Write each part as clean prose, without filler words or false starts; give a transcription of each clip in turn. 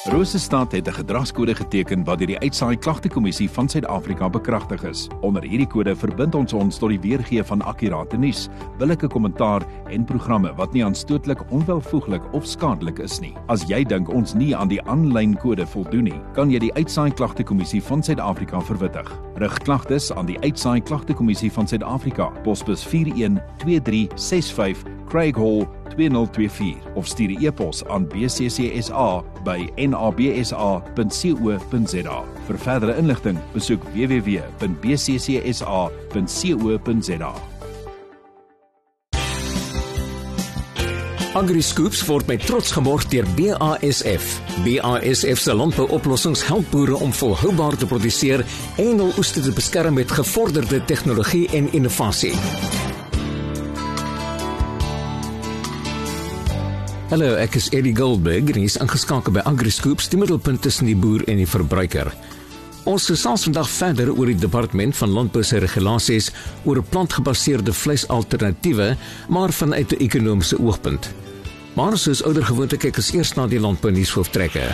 Rosestad het 'n gedragskode geteken wat deur die Uitsaai Klagtekommissie van Suid-Afrika bekragtig is. Onder hierdie kode verbind ons tot die weergee van akkurate nuus, billike kommentaar en programme wat nie aanstootlik, onwelvoeglik of skadelik is nie. As jy dink ons nie aan die aanlyn kode voldoen nie, kan jy die Uitsaai Klagtekommissie van Suid-Afrika verwittig. Rig klagtes aan die Uitsaai Klagtekommissie van Suid-Afrika, posbus 412365 Craig Hall 2024 of stuur 'n e-pos aan bccsa@nabsa.co.za. Vir verdere inligting, besoek www.bccsa.co.za. AgriScoops word met trots geborg deur BASF. BASF se landbouoplossings help boere om volhoubaar te produseer en hul oeste te beskerm met gevorderde tegnologie en innovasie. Hallo, ek is Eddie Goldberg en is ingeskakel by AgriScoops, die middelpunt tussen die boer en die verbruiker. Ons gesels vandag verder oor die Departement van Landbou se regulasies oor plantgebaseerde vleisalternatiewe, maar vanuit 'n ekonomiese oogpunt. Maar soos ouer gewoonte kyk ons eers na die landbounuushooftrekke.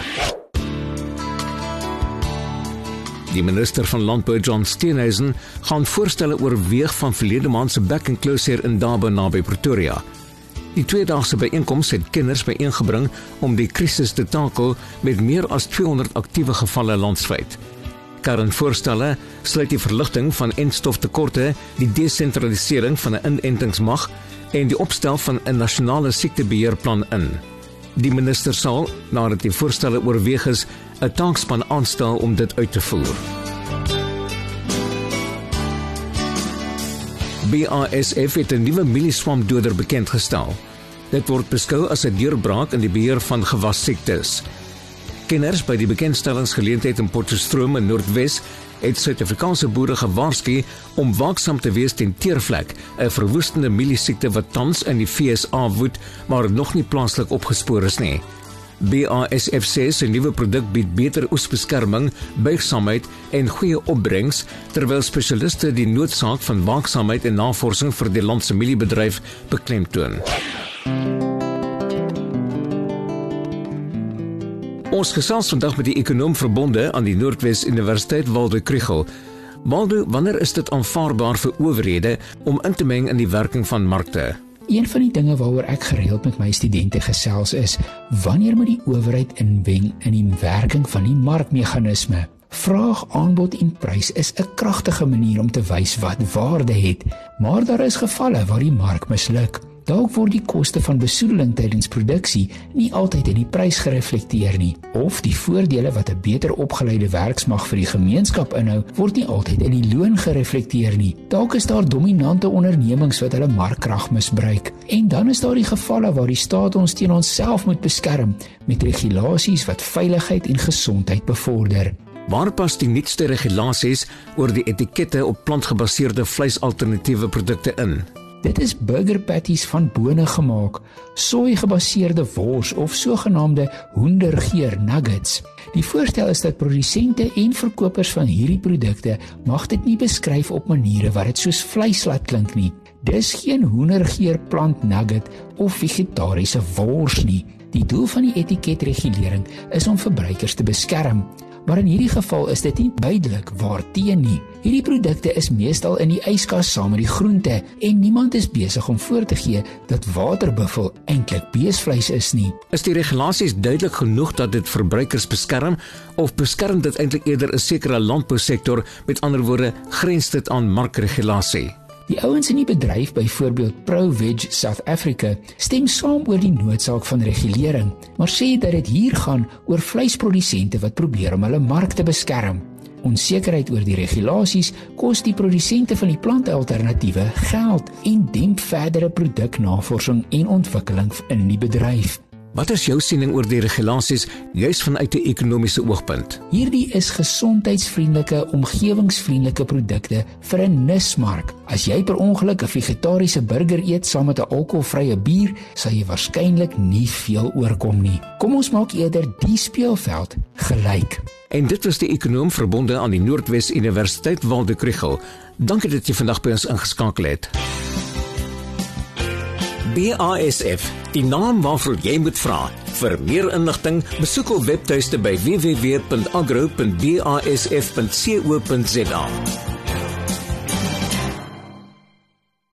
Die minister van Landbou, John Steenhuisen, gaan voorstelle oorweeg van verlede maand se back and closure in Durban naby Pretoria. Die tweedaagse byeenkoms het kenners byeengebring om die krisis te takel met meer as 200 aktiewe gevalle landwyd. Kernvoorstelle sluit die verligting van enstoftekorte, die desentralisering van 'n inentingsmag en die opstel van 'n nasionale siektebeheerplan in. Die minister sal, nadat die voorstelle oorweeg is, 'n taakspan aanstel om dit uit te voer. BASF het 'n nuwe mielieswamdoder bekendgestel. Dit word beskou as 'n deurbraak in die beheer van gewassiektes. Kenners by die bekendstellingsgeleentheid in Potchefstroom in Noordwes het Suid-Afrikaanse boere gewaarsku om waaksaam te wees teen teervlek, 'n verwoestende mieliesiekte wat tans in die VSA woed, maar nog nie plaaslik opgespoor is nie. BASF sê sy nuwe produk bied beter oesbeskerming, buigsaamheid en goeie opbrengs, terwyl spesialiste die noodsaak van waaksaamheid en navorsing vir die land se mieliebedryf beklemtoon. Ons gesels vandag met die ekonoom verbonde aan die Noordwes Universiteit, Waldo Krugel. Waldo, wanneer is dit aanvaarbaar vir owerhede om in te meng in die werking van markte? Een van die dinge waaroor ek gereeld met my studente gesels is, wanneer moet die owerheid inmeng in die werking van die markmeganisme? Vraag, aanbod en prys is 'n kragtige manier om te wys wat waarde het, maar daar is gevalle waar die mark misluk. Dalk word die koste van besoedeling tydens produksie nie altyd in die prys gereflekteer nie, of die voordele wat 'n beter opgeleide werksmag vir die gemeenskap inhou, word nie altyd in die loon gereflekteer nie. Dalk is daar dominante ondernemings wat hulle markkrag misbruik. En dan is daar die gevalle waar die staat ons teen onsself moet beskerm met regulasies wat veiligheid en gesondheid bevorder. Waar pas die nuutste regulasies oor die etikette op plantgebaseerde vleisalternatiewe produkte in? Dit is burger patties van bone gemaak, sooi-gebaseerde wors of sogenaamde hoendergeer nuggets. Die voorstel is dat produsente en verkopers van hierdie produkte mag dit nie beskryf op maniere wat dit soos vleis laat klink nie. Dis geen hoendergeer plant nugget of vegetariese wors nie. Die doel van die etiketregulering is om verbruikers te beskerm. Maar in hierdie geval is dit nie duidelik waarteen nie. Hierdie produkte is meestal in die yskas saam met die groente en niemand is besig om voor te gee dat waterbuffel eintlik beesvleis is nie. Is die regulasies duidelik genoeg dat dit verbruikers beskerm of beskerm dit eintlik eerder 'n sekere landbousektor, met ander woorde grens dit aan markregulasie? Die ouens in die bedryf, byvoorbeeld ProVeg South Africa, stem saam oor die noodsaak van regulering, maar sê dat dit hier gaan oor vleisprodusente wat probeer om hulle mark te beskerm. Onsekerheid oor die regulasies kos die produsente van die plantalternatiewe geld en demp verdere produknavorsing en ontwikkeling in die bedryf. Wat is jou siening oor die regulasies juis vanuit 'n ekonomiese oogpunt? Hierdie is gesondheidsvriendelike, omgewingsvriendelike produkte vir 'n nismark. As jy per ongeluk 'n vegetariese burger eet saam met 'n alkoholvrye bier, sal jy waarskynlik nie veel oorkom nie. Kom ons maak eerder die speelveld gelyk. En dit was die ekonoom verbonde aan die Noordwes Universiteit, Waldo Krugel. Dankie dat jy vandag by ons ingeskakel het. BASF, die naam waarvoor jy moet vra. Vir meer inligting, besoek ons webtuiste by www.agro.basf.co.za.